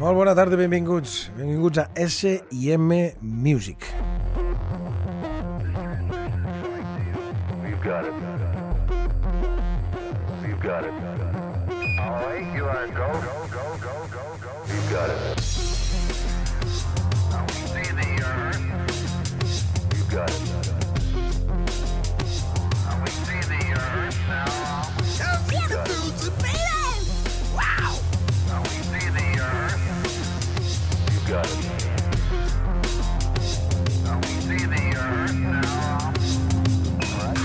Molt bona tarda, benvinguts. Benvinguts a S&M Music. We've got it. We've got it. All right, you are go. We've got it. Now we see the earth. We've got it. Now we see the earth now. We've got it. Wow! Now we see the earth. We've got it. Now we see the earth now. All right.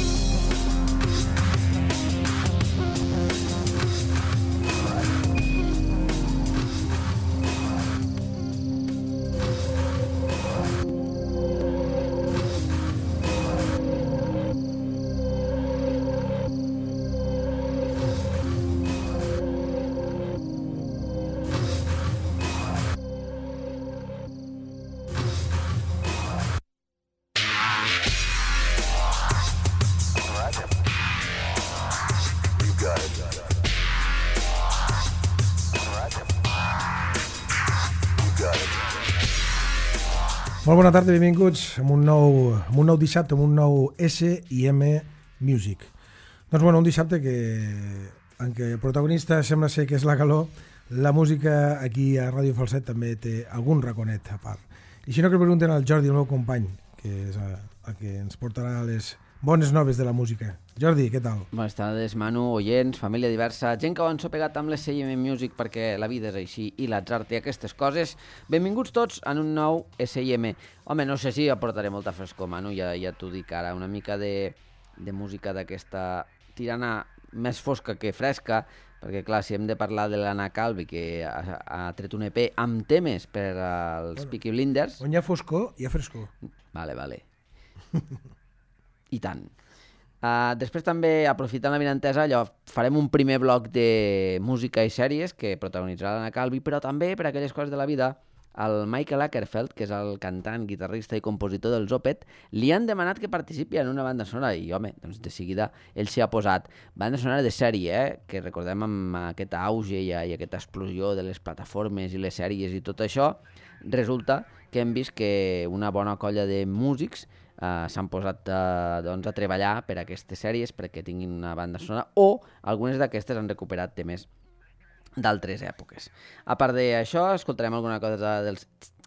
Molt bona tarda, benvinguts a un nou dissabte, amb un nou S&M Music. Doncs bueno, un dissabte en què el protagonista sembla ser que és la calor, la música aquí a Ràdio Falset també té algun raconet a part. I si no, que pregunten al Jordi, el meu company, que és el que ens portarà les bones noves de la música. Jordi, què tal? Bones tardes, Manu, oients, família diversa, gent que ho han sopegat amb l'S&M Music perquè la vida és així i l'atzar té aquestes coses. Benvinguts tots en un nou S&M. Home, no sé si aportaré molta frescor, Manu, ja t'ho dic ara. Una mica de música d'aquesta tirana més fosca que fresca, perquè clar, si hem de parlar de l'Anna Calvi, que ha tret un EP amb temes per als Peaky Blinders... On hi ha foscor, hi ha frescor. Vale. I tant. Després també, aprofitant la vinentesa, farem un primer bloc de música i sèries que protagonitzarà l'Anna Calvi, però també, per aquelles coses de la vida, el Michael Ackerfeld, que és el cantant, guitarrista i compositor dels Opeth, li han demanat que participi en una banda sonora i, home, doncs de seguida ell s'hi ha posat. Banda sonora de sèrie, que recordem amb aquest auge i aquesta explosió de les plataformes i les sèries i tot això, resulta que hem vist que una bona colla de músics s'han posat a treballar per a aquestes sèries perquè tinguin una banda sonora o algunes d'aquestes han recuperat temes d'altres èpoques. A part d'això, escoltarem alguna cosa dels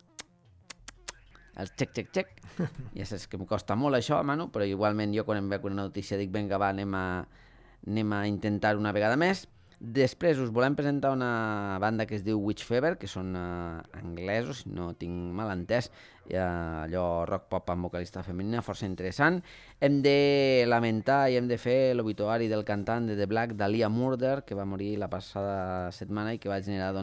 els xec. Ja saps que em costa molt això, Manu, però igualment jo quan em veig una notícia dic vinga va, anem a intentar una vegada més. Després us volem presentar una banda que es diu Witch Fever, que són anglesos, si no tinc mal entès, allò rock pop amb vocalista femenina, força interessant. Hem de lamentar i hem de fer l'obituari del cantant de The Black, Dahlia Murder, que va morir la passada setmana i que va generar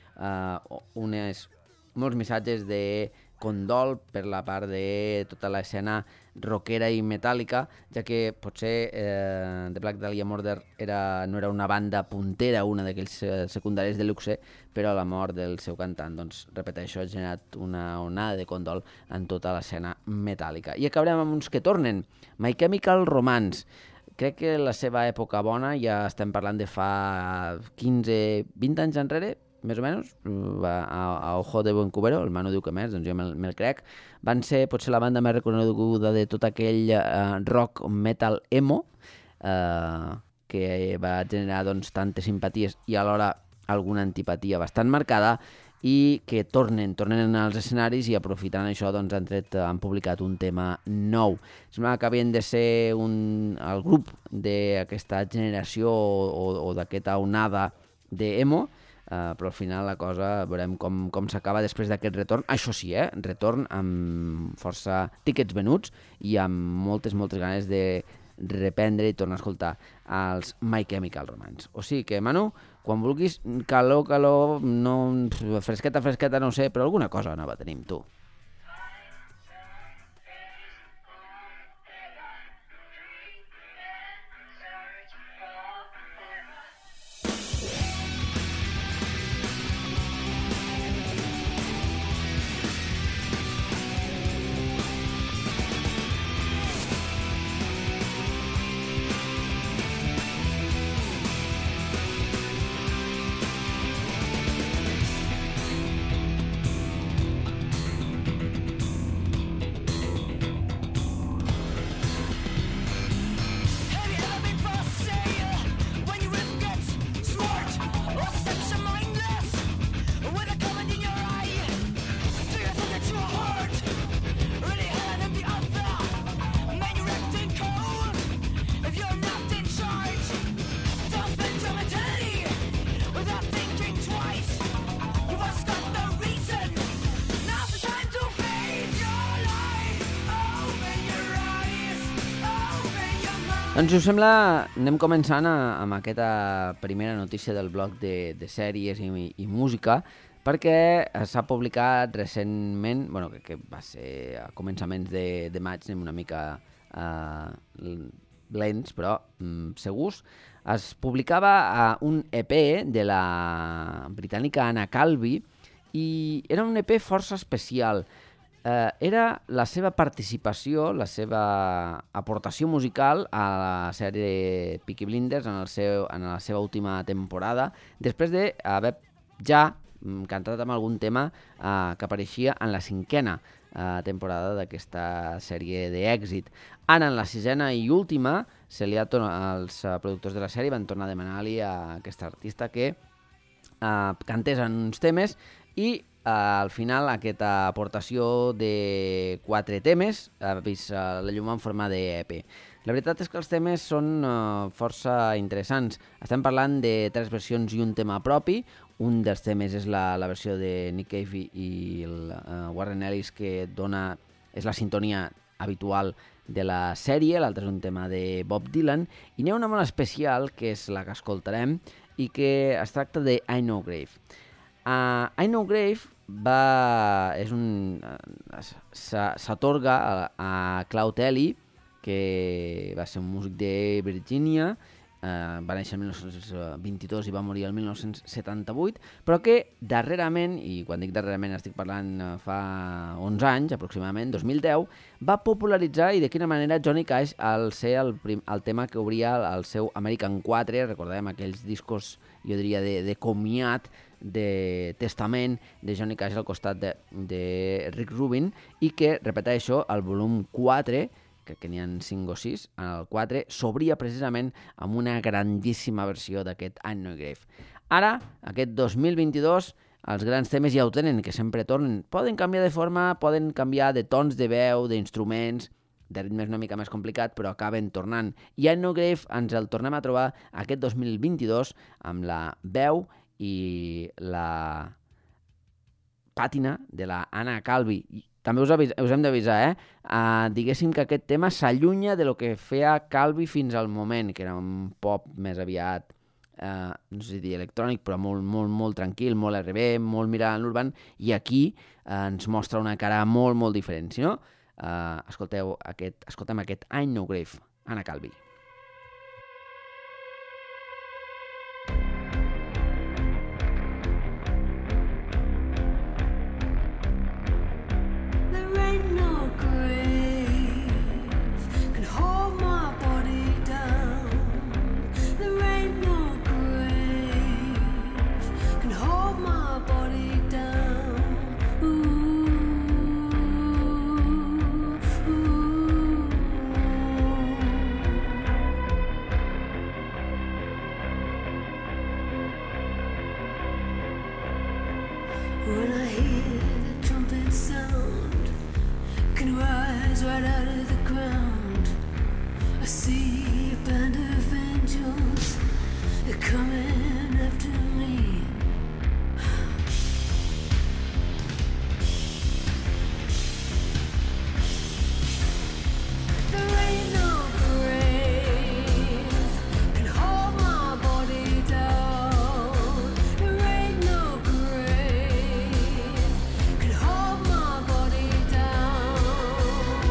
molts missatges de condol per la part de tota l'escena rockera i metàl·lica, ja que potser The Black Dahlia Murder no era una banda puntera, una d'aquells secundaris de luxe, però la mort del seu cantant, doncs, repeteixo, ha generat una onada de condol en tota l'escena metàl·lica. I acabarem amb uns que tornen, My Chemical Romance. Crec que la seva època bona, ja estem parlant de fa 15-20 anys enrere, més o menys, a Ojo de Buen Cubero, el Manu diu que més, doncs jo me'l crec, van ser potser la banda més reconeguda de tot aquell rock metal emo, que va generar doncs, tantes simpaties i alhora alguna antipatia bastant marcada, i que tornen als escenaris i aprofitant això doncs, han publicat un tema nou. Sembla que havien de ser el grup d'aquesta generació o d'aquesta onada d'emo, però al final la cosa veurem com s'acaba després d'aquest retorn. Això sí, retorn amb força tíquets venuts i amb moltes ganes de reprendre i tornar a escoltar els My Chemical Romance. O sigui que, Manu, quan vulguis, calor, no, fresqueta, no sé, però alguna cosa nova tenim, tu. Doncs, si us sembla, anem començant amb aquesta primera notícia del bloc de sèries i música, perquè s'ha publicat recentment, bueno, que va ser a començaments de maig, anem una mica lents, però segurs. Es publicava un EP de la britànica Anna Calvi i era un EP força especial. Era la seva participació, la seva aportació musical a la sèrie Peaky Blinders en la seva última temporada, després d'haver ja cantat amb algun tema que apareixia en la 5a temporada d'aquesta sèrie d'èxit. Ara, en la 6a i última, els productors de la sèrie van tornar a demanar-li a aquesta artista que cantés en uns temes i al final aquesta aportació de 4 temes ha vist la llum en forma d'EP. La veritat és que els temes són força interessants. Estem parlant de 3 versions i un tema propi. Un dels temes és la versió de Nick Cave i el Warren Ellis, que és la sintonia habitual de la sèrie. L'altre és un tema de Bob Dylan. I n'hi ha una molt especial, que és la que escoltarem, i que es tracta de I Know Grave. I Know Grave s'atorga a Claude Ellie, que va ser un músic de Virgínia, va néixer el 1922 i va morir el 1978, però que darrerament, i quan dic darrerament estic parlant fa 11 anys aproximadament, 2010, va popularitzar, i de quina manera, Johnny Cash al ser el tema que obria el seu American 4, recordem aquells discos, jo diria, de comiat, de testament de Johnny Cash al costat de Rick Rubin, i que, repeteixo, el volum 4, que n'hi ha 5 o 6, en el 4 s'obria precisament amb una grandíssima versió d'aquest I Know Grave. Ara, aquest 2022, els grans temes ja ho tenen, que sempre tornen. Poden canviar de forma, poden canviar de tons de veu, d'instruments, de ritmes una mica més complicat, però acaben tornant. I I Know Grave ens el tornem a trobar aquest 2022 amb la veu i la pàtina de la Anna Calvi. També us hem d'avisar, diguéssim que aquest tema s'allunya de lo que feia Calvi fins al moment, que era un pop més aviat, no sé si dir electrònic, però molt, molt, molt tranquil, molt R&B, molt mirant en l'urban, i aquí ens mostra una cara molt, molt diferent. Si no, escoltem aquest I Know Grave, Anna Calvi. When I hear the trumpet sound, can rise right out of the ground. I see a band of angels, they're coming after me. There ain't no grave can hold my body down. There ain't no grave can hold my body down.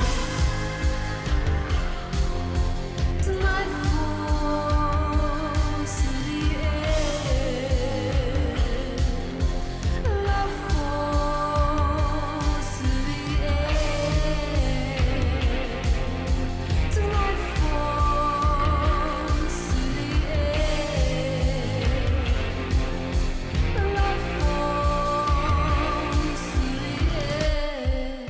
Tonight falls to the end. Love falls to the end. Tonight falls to the end. Love falls to the end.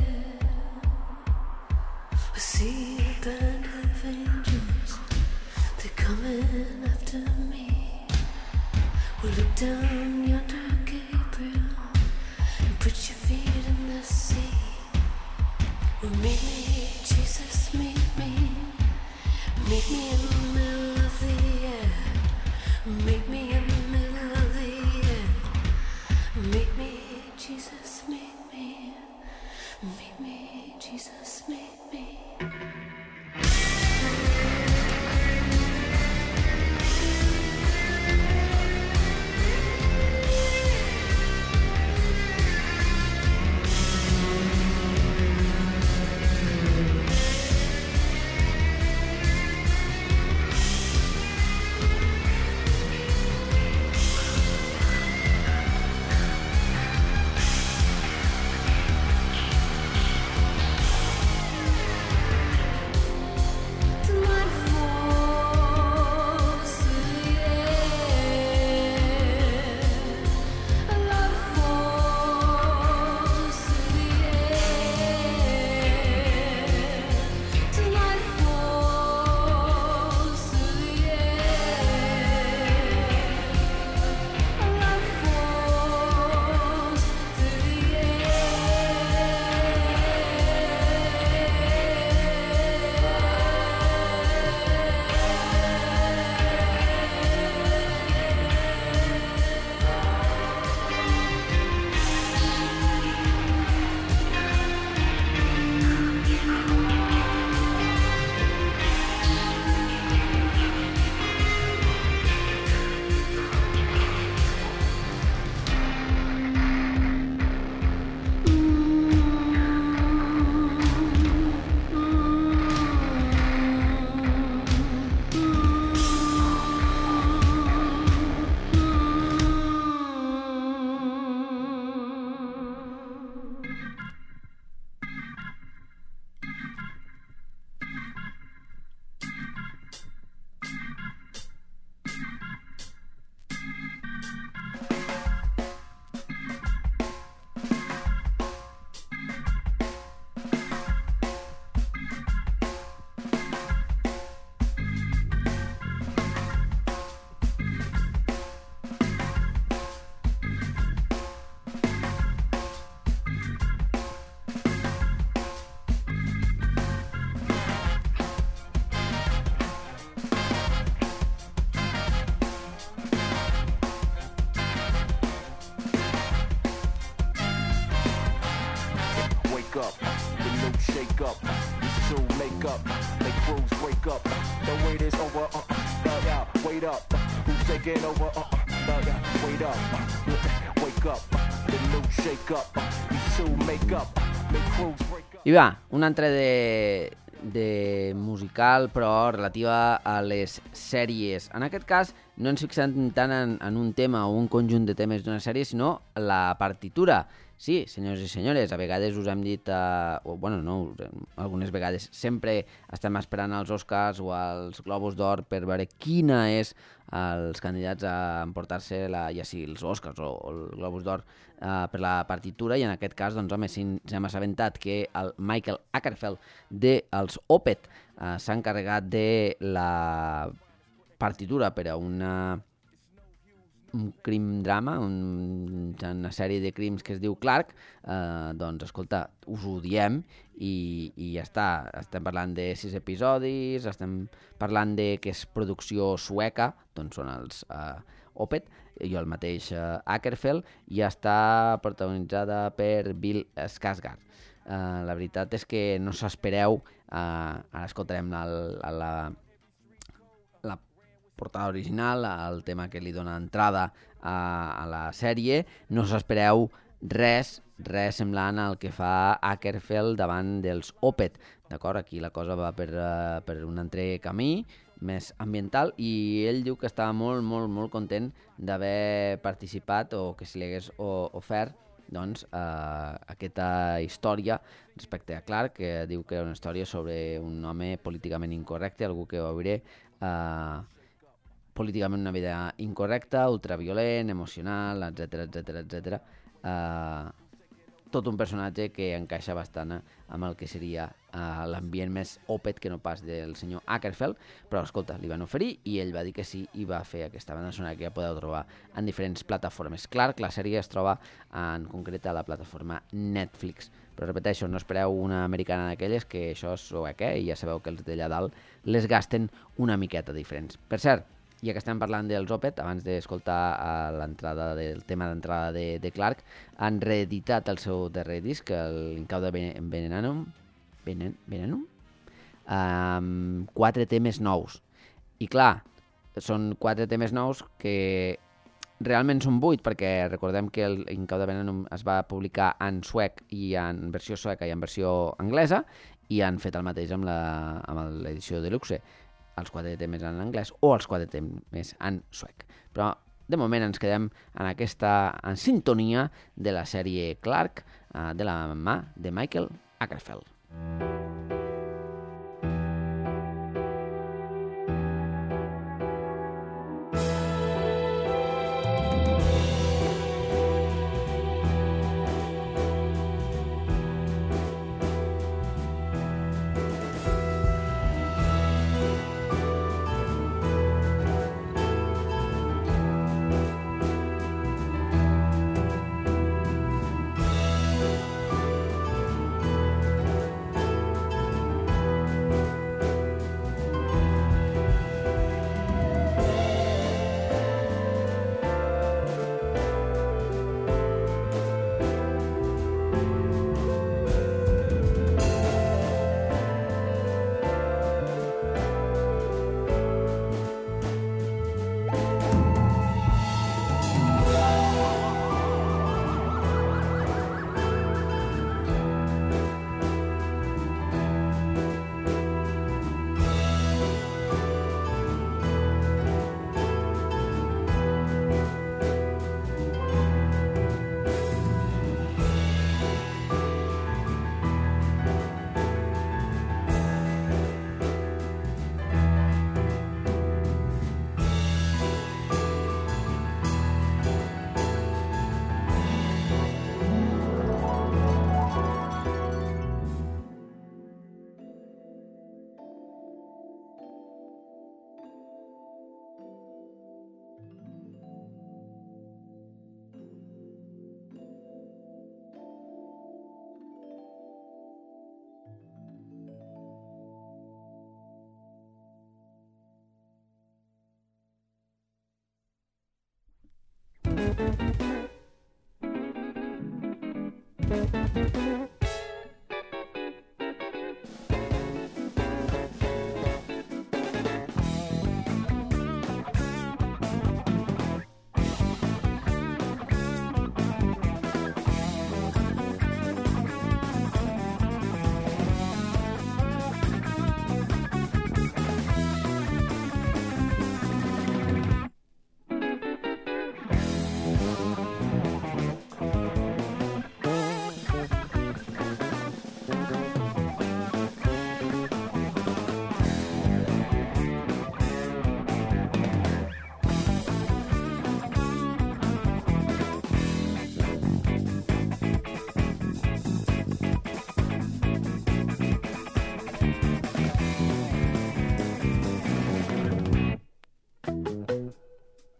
I see a band of angels, they're coming after me. Well, look down yonder, Gabriel, and put your feet in the sea. Well, meet me, Jesus, meet me. Meet me in the middle of the air. Meet me in the middle of the air. Meet me, Jesus, meet me. Meet me, Jesus, meet me. shake up. These two make up, make crews break up. The wait is over, yeah, wait up. Who's taking over, yeah, wait up. Wake up, the new shake up. These two make up, make crews break up. I va, un altre de musical, però relativa a les sèries. En aquest cas, no ens fixem tant en un tema o un conjunt de temes d'una sèrie, sinó la partitura. Sí, senyors i senyores, a vegades us hem dit, algunes vegades, sempre estem esperant els Oscars o els Globus d'Or per veure quina és els candidats a emportar-se ja sigui els Oscars o el Globus d'Or per la partitura, i en aquest cas, doncs, home, si ens hem assabentat que el Michael Ackerfeld dels Opeth s'ha encarregat de la partitura per a un crim-drama, una sèrie de crims que es diu Clark, doncs, escolta, us ho diem i ja està. Estem parlant de 6 episodis, estem parlant de que és producció sueca, doncs són els Opeth, i el mateix Ackerfeld, i està protagonitzada per Bill Skarsgård. La veritat és que no s'espereu, ara escoltarem la portada original, el tema que li dona entrada a la sèrie, no s'espereu res semblant al que fa Ackerfeld davant dels Opeth, d'acord? Aquí la cosa va per un altre camí més ambiental, i ell diu que estava molt content d'haver participat o que se li hagués ofert doncs, aquesta història respecte a Clark, que diu que era una història sobre un home políticament incorrecte, algú que va viure políticament una vida incorrecta, ultraviolent, emocional, etc. Tot un personatge que encaixa bastant amb el que seria l'ambient més Opeth que no pas del senyor Ackerfeld, però escolta, li van oferir i ell va dir que sí i va fer aquesta banda sonora que ja podeu trobar en diferents plataformes. Clark, la sèrie es troba en concret a la plataforma Netflix, però repeteixo, no espereu una americana d'aquelles, que això és suec, i ja sabeu que els d'allà dalt les gasten una miqueta diferents. Per cert, ja que estem parlant dels Opeth, abans d'escoltar l'entrada del tema d'entrada de Clark, han reeditat el seu darrer disc, l'Incauda Venenum, amb 4 temes nous. I clar, són 4 temes nous que realment són 8, perquè recordem que l'Incauda Venenum es va publicar en suec i en versió sueca i en versió anglesa, i han fet el mateix amb l'edició deluxe. Els 4 temes en anglès o els 4 temes en suec. Però de moment ens quedem en sintonia de la sèrie Clark, de la mà de Michael Ackerfeld.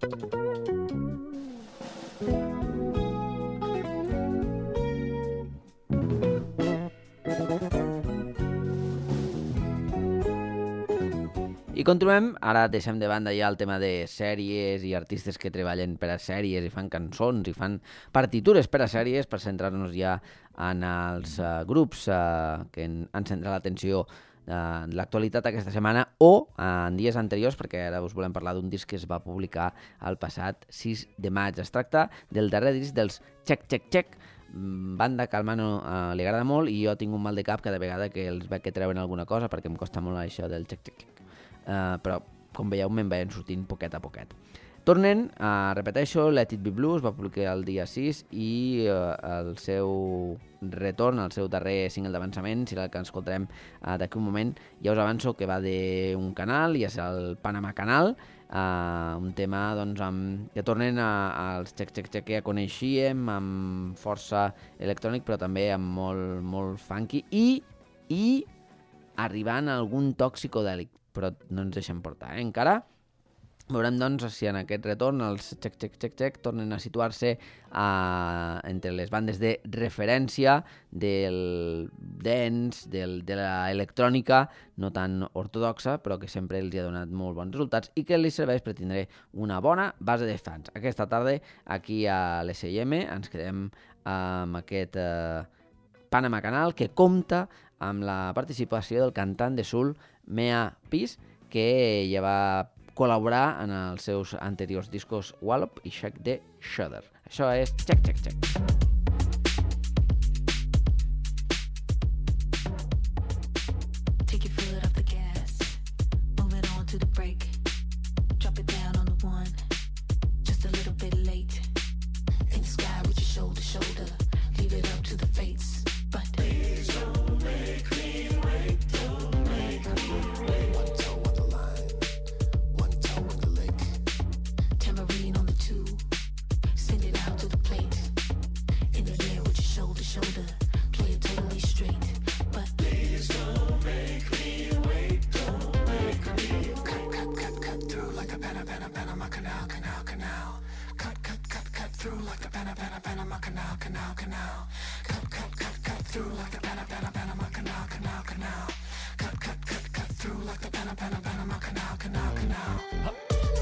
I continuem, ara deixem de banda ja el tema de sèries i artistes que treballen per a sèries i fan cançons i fan partitures per a sèries per centrar-nos ja en els grups que han centrat l'atenció en l'actualitat aquesta setmana o en dies anteriors, perquè ara us volem parlar d'un disc que es va publicar el passat 6 de maig. Es tracta del darrer disc dels Check Check Check, banda que al Manu li agrada molt i jo tinc un mal de cap cada vegada que els veig que treuen alguna cosa perquè em costa molt això del Check Check Check. Però, com veieu, me'n veien sortint poquet a poquet. Tornen, repeteixo, Let It Be Blues va publicar el dia 6 i el seu retorn, el seu darrer single d'avançament, serà el que ens escoltarem d'aquí un moment. Ja us avanço que va d'un canal, i és el Panama Canal, un tema doncs, que tornen als Check Check Check que ja coneixíem, amb força electrònic, però també amb molt funky, i arribant a algun toc psicodèlic, però no ens deixem portar, encara. Veurem, doncs, si en aquest retorn els Check Check Check Check tornen a situar-se entre les bandes de referència del dance, de l'electrònica, no tan ortodoxa, però que sempre els ha donat molt bons resultats i que els serveix per tindre una bona base de fans. Aquesta tarda, aquí a l'S&M, ens quedem amb aquest Panama Canal que compta amb la participació del cantant de soul Mea Peace, que ja va col·laborar en els seus anteriors discos Wallop i Shake the Shudder. Això és Check Check Check. Take your foot off the gas, move it on to the brake, drop it down on the one, just a little bit late, in the sky with your shoulder to shoulder, leave it up to the fates, but please don't make me wait, don't make me wait. One toe on the line, one toe on the lick, tambourine on the two, send it out to the plate, in the air with your shoulder to shoulder, play it totally straight, but please don't make me wait, don't make me cut through like a Panama Canal, cut through like a Panama Canal, cut through like a Panama Canal, cut through like a Panama Canal.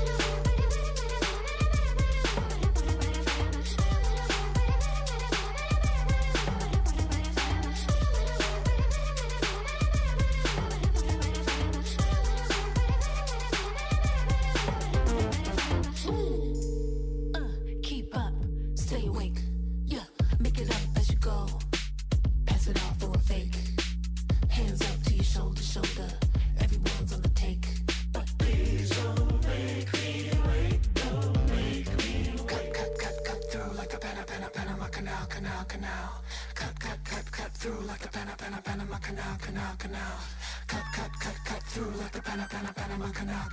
Keep up, stay awake, yeah, make it up as you go, pass it off for a fake, hands up to your shoulder to shoulder, everyone's on the take, but please don't make me wait, don't make me cut through like a Panama Canal, cut through like a Panama Canal, cut through like a Panama Canal,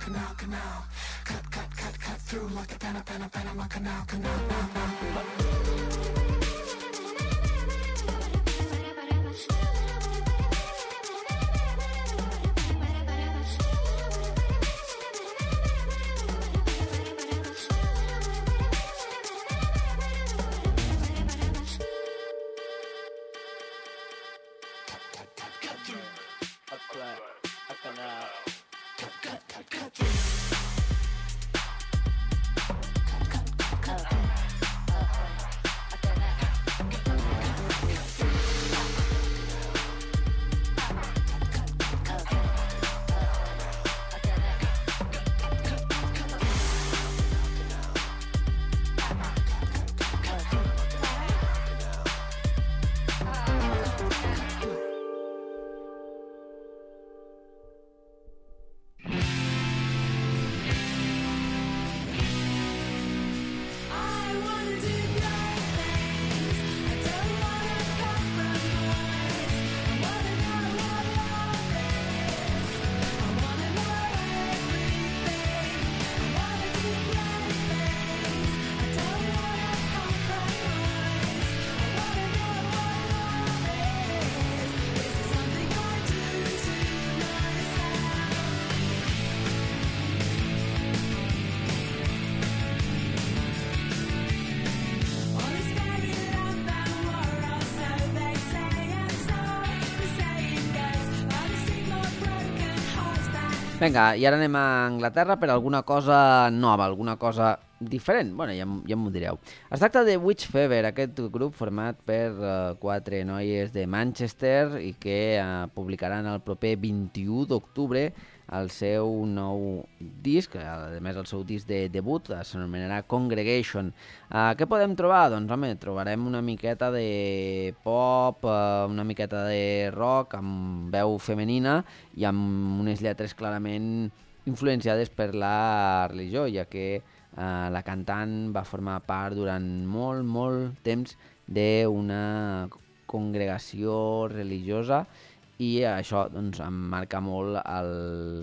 cut through like a Panama Canal. Vinga, i ara anem a Anglaterra per alguna cosa nova, alguna cosa diferent. Bueno, ja m'ho direu. Es tracta de Witch Fever, aquest grup format per 4 noies de Manchester i que publicaran el proper 21 d'octubre el seu nou disc, a més el seu disc de debut, s'anomenarà Congregation. Què podem trobar? Doncs, home, trobarem una miqueta de pop, una miqueta de rock, amb veu femenina i amb unes lletres clarament influenciades per la religió, ja que la cantant va formar part durant molt temps d'una congregació religiosa i això doncs, em marca molt el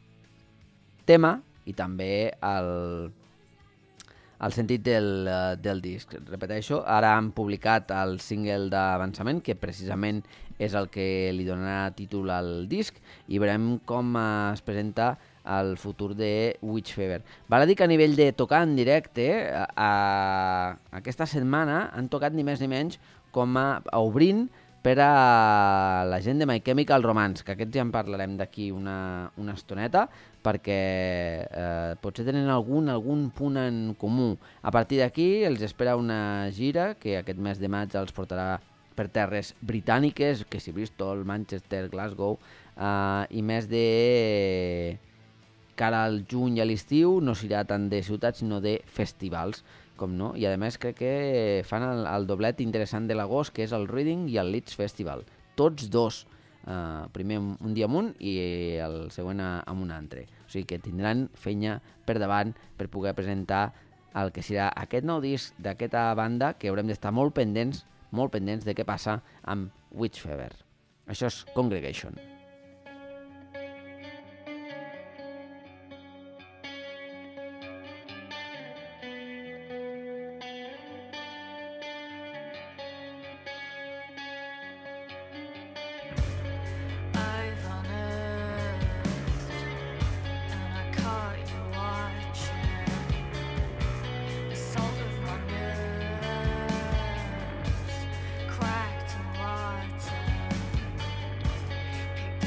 tema i també el sentit del disc. Repeteixo, ara han publicat el single d'avançament, que precisament és el que li donarà títol al disc, i veurem com es presenta el futur de Witch Fever. Val a dir que a nivell de tocar en directe, aquesta setmana han tocat ni més ni menys com a obrint per a la gent de My Chemical Romance, que aquests ja en parlarem d'aquí una estoneta, perquè potser tenen algun punt en comú. A partir d'aquí els espera una gira que aquest mes de maig els portarà per terres britàniques, que si Bristol, Manchester, Glasgow, i més de cara al juny i a l'estiu no serà tant de ciutats sinó de festivals, com no? I a més crec que fan el doblet interessant de l'agost, que és el Reading i el Leeds Festival. Tots dos. Primer un dia amb un i el següent amb un altre. O sigui que tindran feina per davant per poder presentar el que serà aquest nou disc d'aquesta banda, que haurem d'estar molt pendents de què passa amb Witch Fever. Això és Congregation. Cracked and rotten.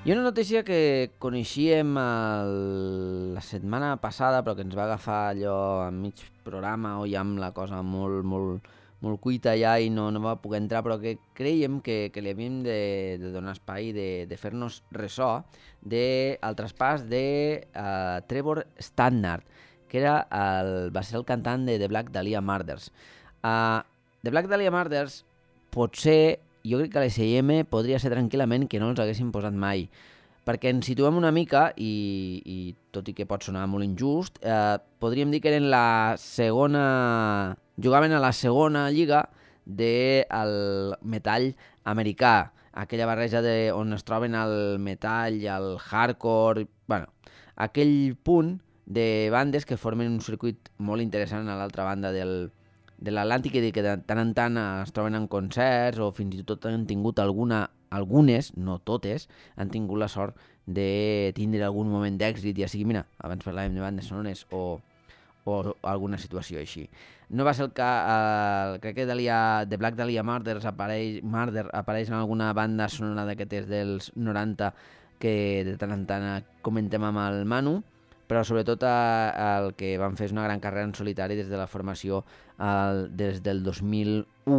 I una notícia que coneixíem la setmana passada, però que ens va agafar allò a mig programa o ja amb la cosa molt cuita ja i no va poder entrar, però que creiem que li havíem de donar espai, de fer-nos ressò del traspàs de Trevor Stannard, que va ser el cantant de The Black Dahlia Murders. The Black Dahlia Murders potser, jo crec que a l'S&M podria ser tranquil·lament que no els haguessin posat mai, perquè ens situem una mica, i tot i que pot sonar molt injust, podríem dir que eren jugaven a la segona lliga del metall americà, aquella barreja on es troben el metall i el hardcore, bueno, aquell punt de bandes que formen un circuit molt interessant a l'altra banda de l'Atlàntic i que de tant en tant es troben en concerts o fins i tot han tingut algunes, no totes, han tingut la sort de tindre algun moment d'èxit, ja sigui, mira, abans parlàvem de bandes sonones o alguna situació així. No va ser el que crec que The Black Dahlia Murders apareix en alguna banda sonora d'aquestes dels 90 que de tant en tant comentem amb el Manu, però sobretot el que van fer és una gran carrera en solitari des de la formació des del 2001.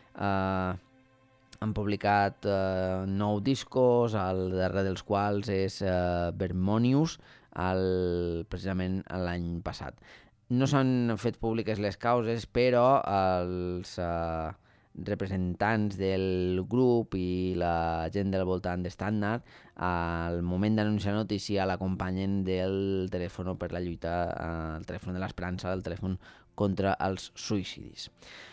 Han publicat 9 discos, el darrer dels quals és Vermonius, precisament l'any passat. No s'han fet públiques les causes, però els representants del grup i la gent del voltant de Stannard al moment d'anunciar la notícia l'acompanyen del telèfon per la lluita, el telèfon de l'esperança, el telèfon contra els suïcidis.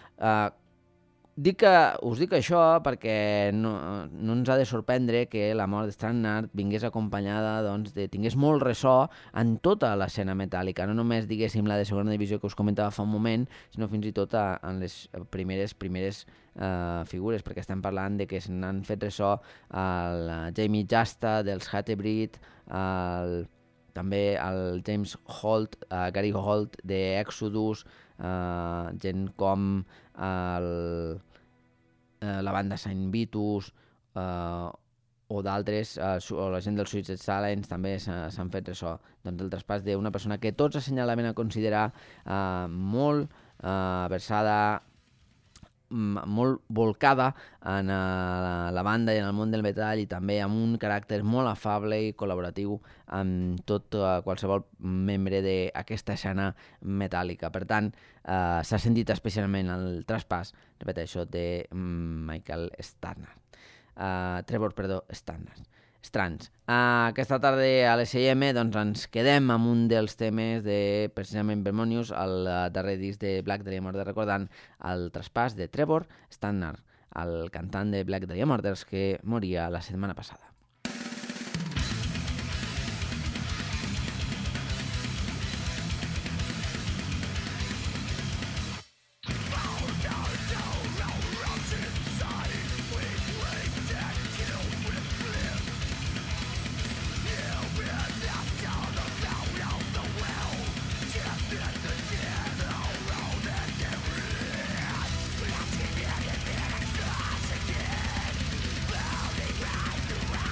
Us dic això perquè no ens ha de sorprendre que la mort de Stannard vingués acompanyada, tingués molt ressò en tota l'escena metàl·lica, no només, diguéssim, la de segona divisió que us comentava fa un moment, sinó fins i tot en les primeres figures, perquè estem parlant de que se n'han fet ressò el Jamie Jasta dels Hatebreed, també el James Holt, Gary Holt de Exodus, gent com la banda Saint Vitus o d'altres, o la gent dels Suicide Silence també s'han fet ressò del traspàs d'una persona que tots assenyalaven a considerar molt versada, molt volcada en la banda i en el món del metall i també amb un caràcter molt afable i col·laboratiu amb tot qualsevol membre d'aquesta escena metàl·lica. Per tant, s'ha sentit especialment el traspàs, repeteixo, de Michael Trevor Strands. Aquesta tarda a l'S&M ens quedem amb un dels temes de precisament Vermonius, el darrer disc de Black Dahlia Murders, recordant el traspàs de Trevor Stannard, el cantant de Black Dahlia Murders que moria la setmana passada. Wow.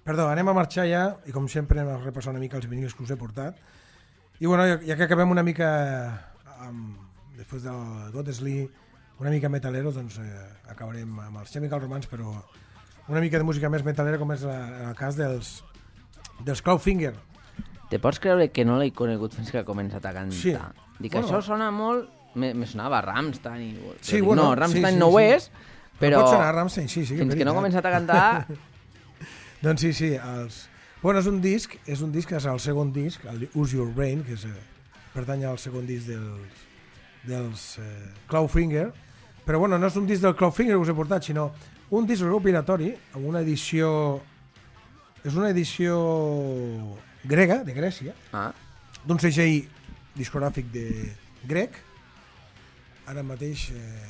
Perdó, anem a marxar ja, i com sempre anem a repassar una mica els vinils que us he portat. I bueno, ja que acabem una mica, després del Gottesli, una mica metalero, doncs acabarem amb els Chemical Romance, però una mica de música més metalera, com és el cas dels Clawfinger. Te pots creure que no l'he conegut fins que ha començat a cantar? Sí. Dic, Bueno. això sona molt... Me sonava Rammstein. Sí, Dic, bueno, no, Rammstein sí, no ho sí. és, però Pot sonar Rammstein, sí, fins que no ha veritat. començat a cantar... Doncs sí, bueno, és un disc que és el segon disc, el Use Your Brain, que pertany al segon disc dels Clawfinger, però bueno, no és un disc del Clawfinger que us he portat, sinó un disc recopilatori amb una edició... És una edició grega, de Grècia, Ah, d'un segell discogràfic de grec. Ara mateix...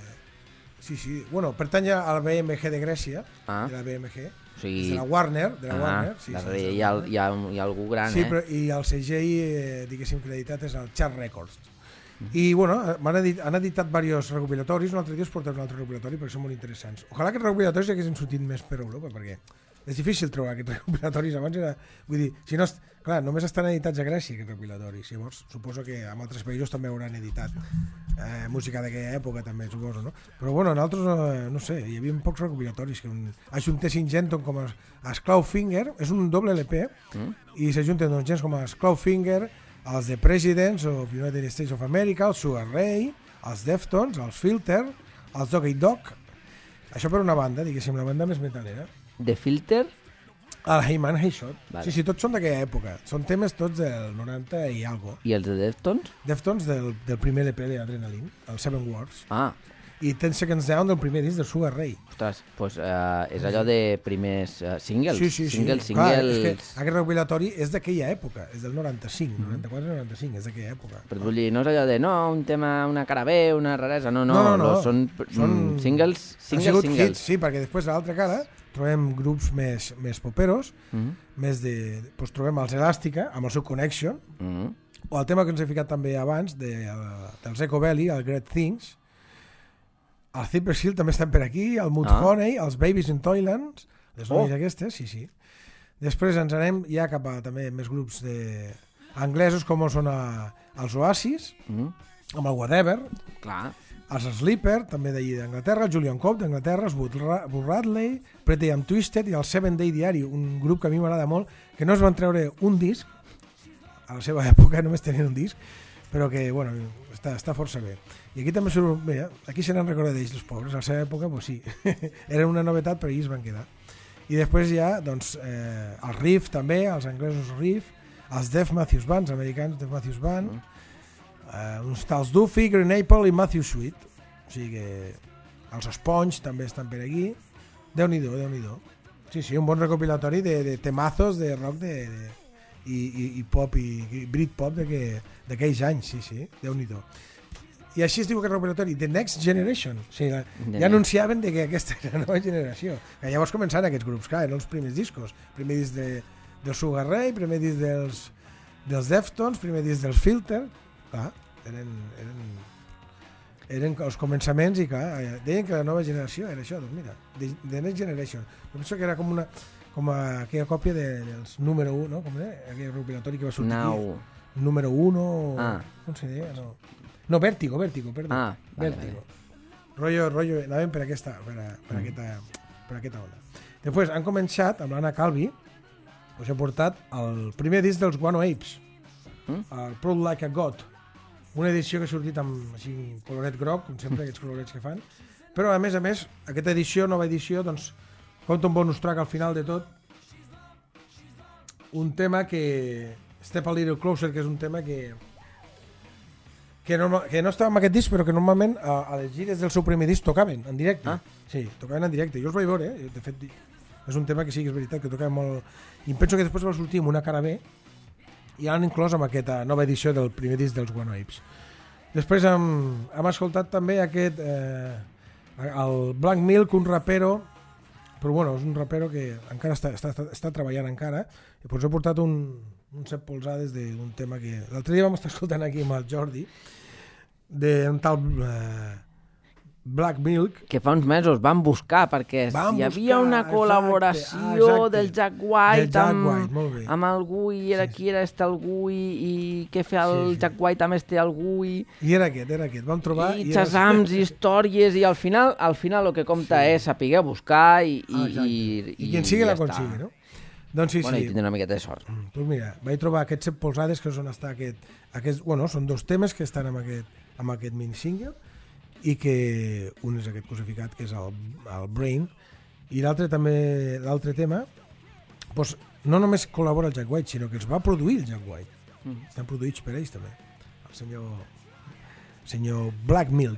Sí, bueno, pertany al BMG de Grècia, Ah. de la BMG, o sigui... és de la Warner, Warner. darrere hi ha algú gran, Sí, però, i el segell, diguéssim, acreditat és el Chart Records. I, bueno, han editat diversos recopilatoris, un altre dia us portaré un altre recopilatori perquè són molt interessants. Ojalà que els recopilatoris haguessin sortit més per Europa, perquè és difícil trobar aquests recopilatoris. Abans era... Vull dir, si no... Clar, només estan editats a Grècia, aquests recopilatoris. Llavors, suposo que en altres països també hauran editat música d'aquella època, també, suposo, no? Però, bueno, en altres, no sé, hi havia pocs recopilatoris que ajuntessin gent com els Clawfinger, és un doble LP, i s'ajunten doncs, gens com els Clawfinger, els The Presidents of United States of America, els Sugar Ray, els Deftones, els Filter, els Dog Eat Dog. Això per una banda, diguéssim, la banda més metalera. The Filter? El Hey Man, Hey Shot. Vale. Sí, tots són d'aquella època. Són temes tots del 90 i algo. I els de Deftones? Deftones del primer LP d'Adrenaline, el Seven Wars. Ah, I Ten Seconds Down del primer disc del Sugar Ray. ostres, doncs és allò de primers singles. Sí. Singles. Clar, és que aquest recopilatori és d'aquella època, és del 95, 94-95, és d'aquella època. Però vull dir, no és allò de, no, un tema, una cara B, una raresa, no. Són singles, Han sigut singles. hits, sí, perquè després a l'altra cara trobem grups més poperos, més de... Doncs trobem els Elàstica, amb el seu Connection, o el tema que ens he ficat també abans, dels Echo Belly, el Great Things, el Cypress Hill també estan per aquí, el Mudhoney, els Babies in Toyland, les noies aquestes, sí. Després ens anem ja cap a també més grups anglesos com són els Oasis, amb el Whatever, Clar. els Sleeper, també d'allí d'Anglaterra, el Julian Cope d'Anglaterra, els Bud Radley, Pretty and Twisted i el Seven Day Diary, un grup que a mi m'agrada molt, que no es van treure un disc, a la seva època només tenien un disc, però que, bueno, està força bé. I aquí també surt, bé, aquí se n'han recordat d'ells, els pobres, a la seva època, doncs sí, era una novetat, però ells van quedar. I després hi ha, doncs, el Riff també, els anglesos Riff, els Def Matthews Band, els americans Def Matthews Band, uns tals Duffy, Green Apple i Matthew Sweet. O sigui que els Sponge també estan per aquí. Déu-n'hi-do. Sí, un bon recopilatori de temazos de rock i pop i Britpop d'aquells anys, sí, Déu-n'hi-do. I així es diu aquest recopilatori, The Next Generation. O sigui, ja anunciaven que aquesta era la nova generació. Que llavors començaven aquests grups, clar, eren els primers discos. Primer disc del Sugar Ray, primer disc dels Deftones, primer disc dels Filter. Clar, eren els començaments i clar, deien que la nova generació era això, doncs mira, The Next Generation. Jo penso que era com aquella còpia dels número 1, no? Com era? Aquell recopilatori que va sortir aquí. Número 1, com se deia? No, Vértigo, perdó. Vértigo. Rollo, anàvem per aquesta onda. Després han començat amb l'Anna Calvi, us he portat el primer disc dels Guano Apes, el Proud Like a God, una edició que ha sortit amb així, coloret groc, com sempre, aquests colorets que fan, però a més, aquesta edició, nova edició, doncs, compta un bonus track al final de tot, un tema que, Step a Little Closer, que és un tema que no estava en aquest disc, però que normalment a les gires del seu primer disc tocaven en directe. Sí, tocaven en directe. Jo els vaig veure, de fet, és un tema que sí que és veritat, que tocaven molt... I em penso que després va sortir amb una cara B i l'han inclòs amb aquesta nova edició del primer disc dels Guano Apes. Després hem escoltat també aquest... el Blank Milk, un rapero, però bueno, és un rapero que encara està treballant encara, i doncs he portat un 7 polzades d'un tema que l'altre dia vam estar escoltant aquí amb el Jordi, d'un tal Black Milk, que fa uns mesos van buscar, perquè Van hi havia buscar, una exacte, col·laboració exacte. del Jack White, Del Jack White, molt bé. amb algú, i era qui era este algú, i què feia el Sí. Jack White amb este algú, i era aquest. Vam trobar... i era- xasams, i històries, i al final el que compta és saber buscar i Exacte. I quien sigui la ja està. consigui, no? Doncs sí, Bueno, i sí. tindre una miqueta de sort. Doncs mira, vaig trobar aquests 7 polsades que és on està bueno, són 2 temes que estan amb aquest mini-single i que un és aquest cosificat, que és el Brain, i l'altre tema, doncs, no només col·labora el Jack White, sinó que els va produir el Jack White. Estan produïts per ells també, el senyor Black Milk.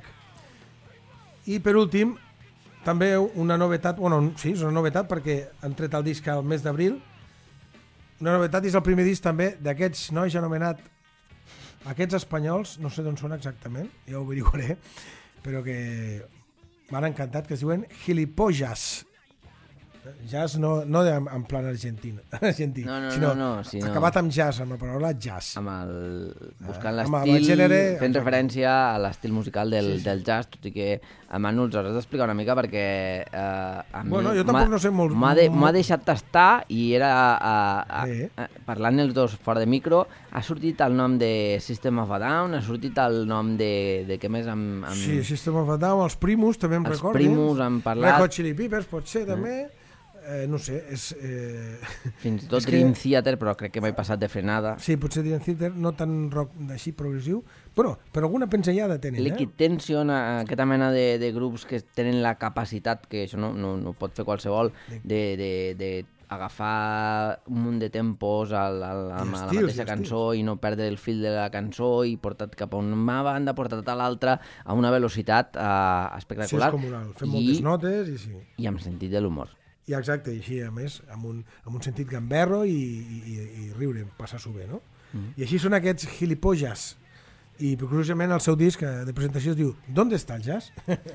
I per últim, també una novetat, sí, és una novetat perquè han tret el disc al mes d'abril. Una novetat és el primer disc també d'aquests nois anomenat, aquests espanyols, no sé d'on són exactament, ja ho averiguaré, però que m'han encantat, que es diuen Gilipollas. Jazz no en plan argentí, No, sinó acabat amb jazz, amb la paraula jazz. Buscant amb el l'estil, gènere, fent exacte. referència a l'estil musical del jazz, tot i que a Manu els hauràs d'explicar una mica perquè a mi Bueno, jo tampoc no sé molt- m'ha deixat tastar i era Sí. parlant els dos fora de micro, ha sortit el nom de System of a Down, ha sortit el nom de què més amb Sí, System of a Down, els Primus també em els recordo. Primus han parlat. Red Hot Chili Peppers pot ser també. No sé, és... Fins i tot és que- Dream Theater, però crec que m'he passat de frenada. Sí, potser Dream Theater, no tan rock així progressiu. Bueno, però alguna pinzellada tenen, Liquid Tension, aquesta mena de grups que tenen la capacitat, que això no pot fer qualsevol, de agafar un munt de tempos amb la estils, mateixa cançó i no perdre el fil de la cançó i portat cap a una banda, portat a l'altra a una velocitat Sí, és espectacular comunal. Fem moltes notes i sí. i amb sentit de l'humor. I exacte, i així, a més, amb un sentit gamberro i riure, passar-s'ho bé, no? I així són aquests Gilipollas. I, curiosament, el seu disc de presentació es diu ¿Dónde está el jazz?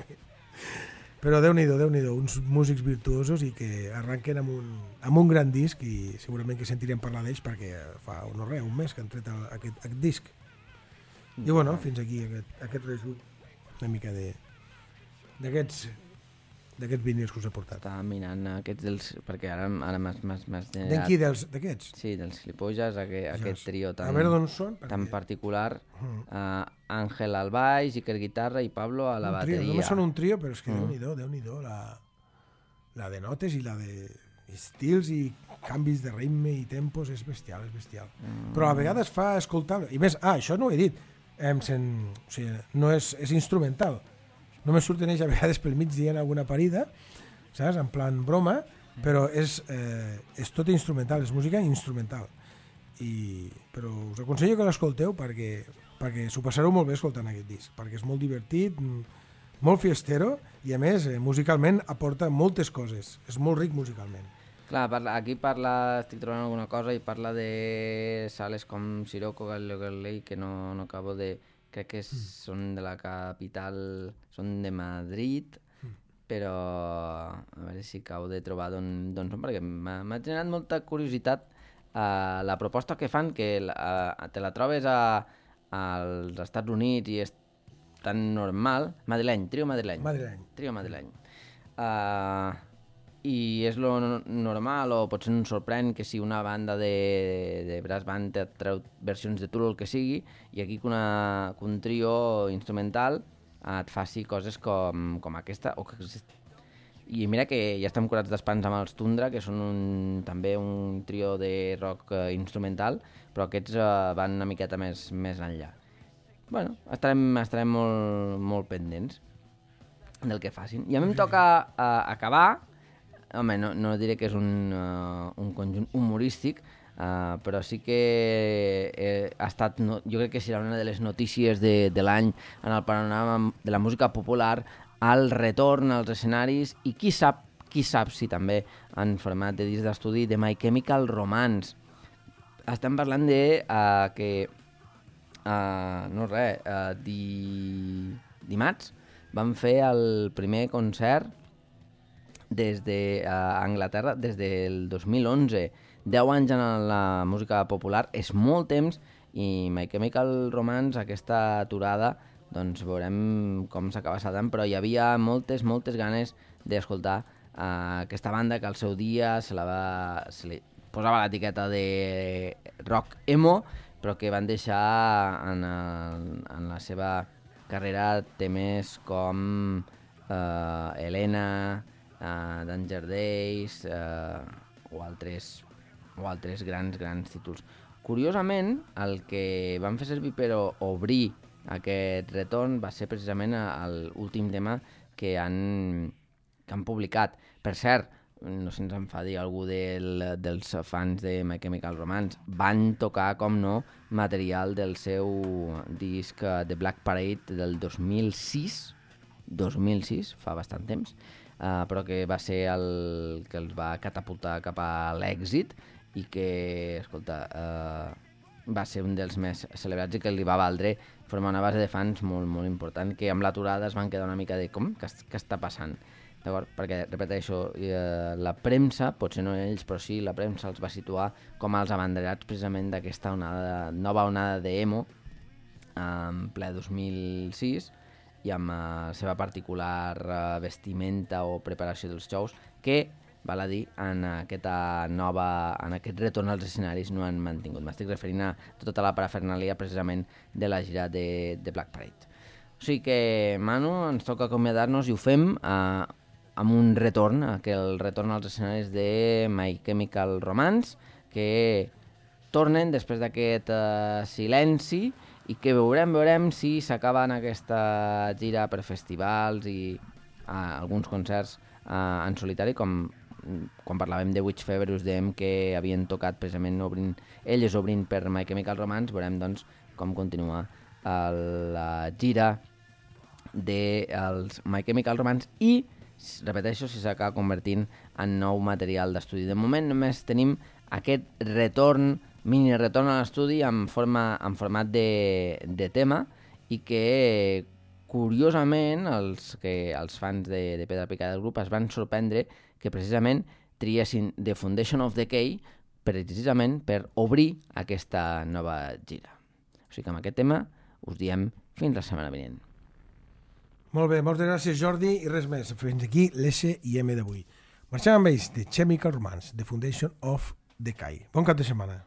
Però Déu-n'hi-do, uns músics virtuosos i que arranquen amb un gran disc i segurament que sentirem parlar d'ells perquè fa un mes que han tret aquest disc. I bueno, fins aquí aquest resum una mica d'aquests vinils que us he portat. Estava mirant aquests dels... perquè ara m'has D'en qui? D'aquests? Sí, dels Gilipollas, aquest trio A veure d'on són. tan particular. Àngel al baix, Iker guitarra i Pablo a la Un trio, bateria. només són un trio, però és que Déu-n'hi-do, la de notes i la de estils i canvis de ritme i tempos és bestial. Però a vegades fa escoltar... I més, això no ho he dit, o sigui, no és instrumental. Només surten ells a vegades pel migdia en alguna parida, saps? En plan broma, però és tot instrumental, és música instrumental. Però us aconsello que l'escolteu perquè s'ho passareu molt bé escoltant aquest disc, perquè és molt divertit, molt fiestero i a més musicalment aporta moltes coses, és molt ric musicalment. Clar, aquí estic trobant alguna cosa i parla de sales com Sirocco, Galilei, que no acabo de... Crec que són de la capital, són de Madrid, però a veure si acabo de trobar d'on són, perquè m'ha generat molta curiositat la proposta que fan, que te la trobes als Estats Units i és tan normal. Trio madrileny. I és lo normal, o potser ens sorprèn que si una banda de brass band treu versions de Tool o el que sigui, i aquí que un trio instrumental et faci coses com aquesta. I mira que ja estem curats d'espans amb els Tundra, que són també un trio de rock instrumental, però aquests van una miqueta més enllà. Bueno, estarem molt pendents del que facin. I a mi em toca acabar. Home, no diré que és un conjunt humorístic, però sí que ha estat, jo crec que serà una de les notícies de l'any en el panorama de la música popular, el retorn als escenaris i qui sap si també en format de disc d'estudi de My Chemical Romance. Estem parlant de que dimarts van fer el primer concert des d'Anglaterra, des del 2011. 10 anys en la música popular és molt temps i My Chemical Romance, aquesta aturada, doncs veurem com s'acaba saltant, però hi havia moltes ganes d'escoltar aquesta banda que al seu dia se li posava l'etiqueta de rock emo, però que van deixar en la seva carrera temes com Helena, Danger Days o altres grans títols. Curiosament, el que van fer servir per obrir aquest retorn va ser precisament l'últim tema que han publicat. Per cert, no se'ns enfadi algú dels fans de My Chemical Romance, van tocar, com no, material del seu disc The Black Parade del 2006, fa bastant temps, però que va ser el que els va catapultar cap a l'èxit i que, escolta, va ser un dels més celebrats i que li va valdre formar una base de fans molt, molt important, que amb l'aturada es van quedar una mica de com? Què està passant? D'acord? Perquè, repeteixo, la premsa, potser no ells, però sí, la premsa els va situar com els abanderats precisament d'aquesta nova onada d'emo en ple 2006 i amb la seva particular vestimenta o preparació dels shows que, val a dir, en aquest retorn als escenaris no han mantingut. M'estic referint a tota la parafernàlia precisament de la gira de Black Parade. O sigui que, Manu, ens toca acomiadar-nos i ho fem amb un retorn, el retorn als escenaris de My Chemical Romance, que tornen després d'aquest silenci i que veurem si s'acaben aquesta gira per festivals i alguns concerts en solitari, com quan parlàvem de Witch Fever us dèiem que havien tocat precisament elles obrint per My Chemical Romance. Veurem doncs com continua la gira dels My Chemical Romance i, repeteixo, si s'acaba convertint en nou material d'estudi. De moment només tenim aquest mini retorn a l'estudi en format de tema i que curiosament els fans de Pedra Picada del grup es van sorprendre que precisament triessin The Foundation of Decay precisament per obrir aquesta nova gira. O sigui que amb aquest tema us diem fins la setmana vinent. Molt bé, moltes gràcies Jordi i res més. Fins aquí l'S&M d'avui. Marxem amb ells, The Chemical Romance, The Foundation of Decay. Bon cap de setmana.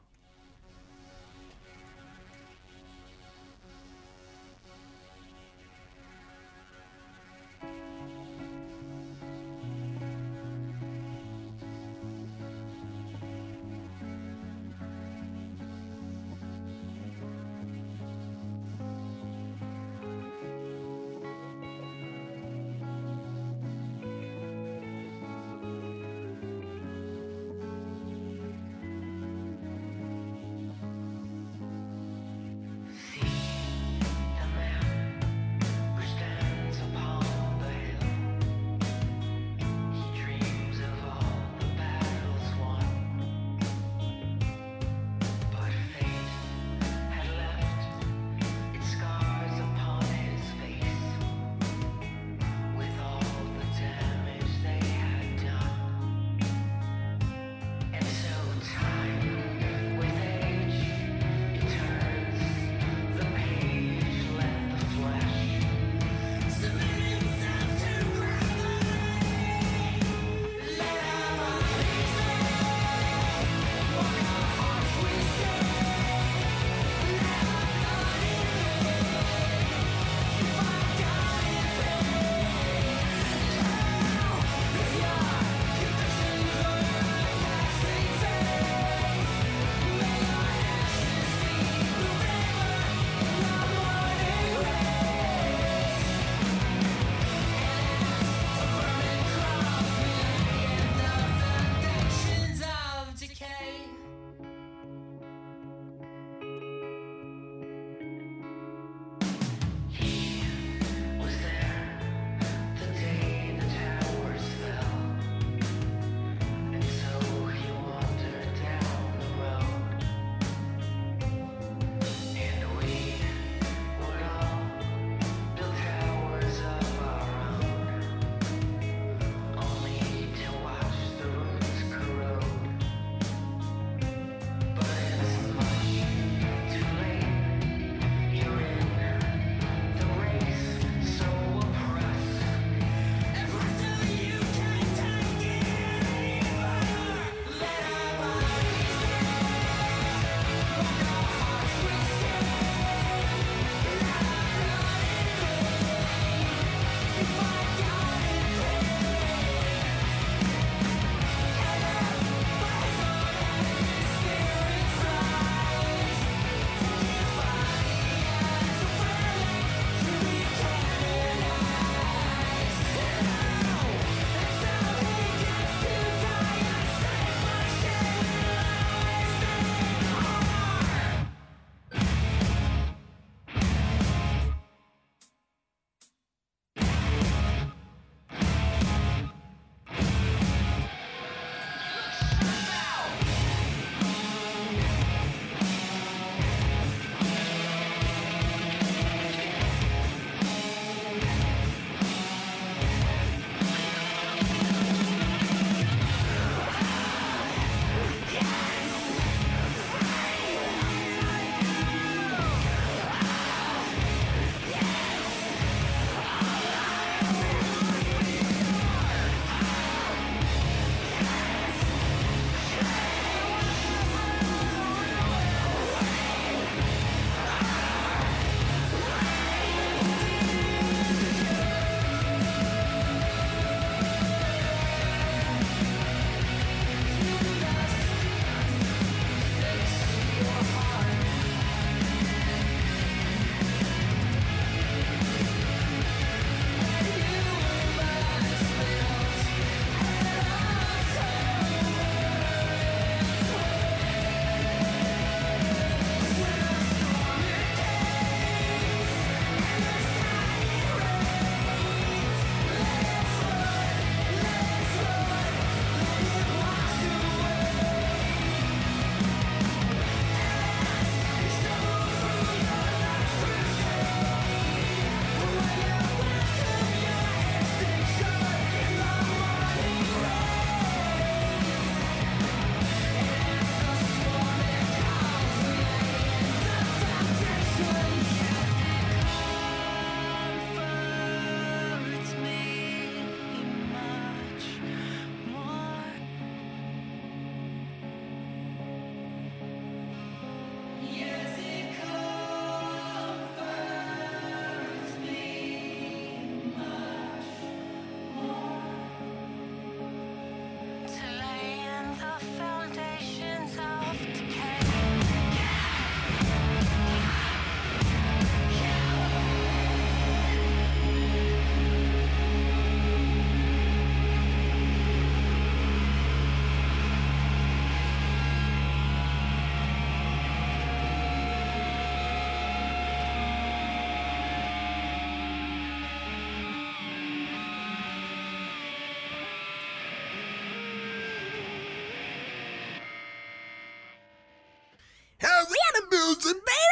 music, baby.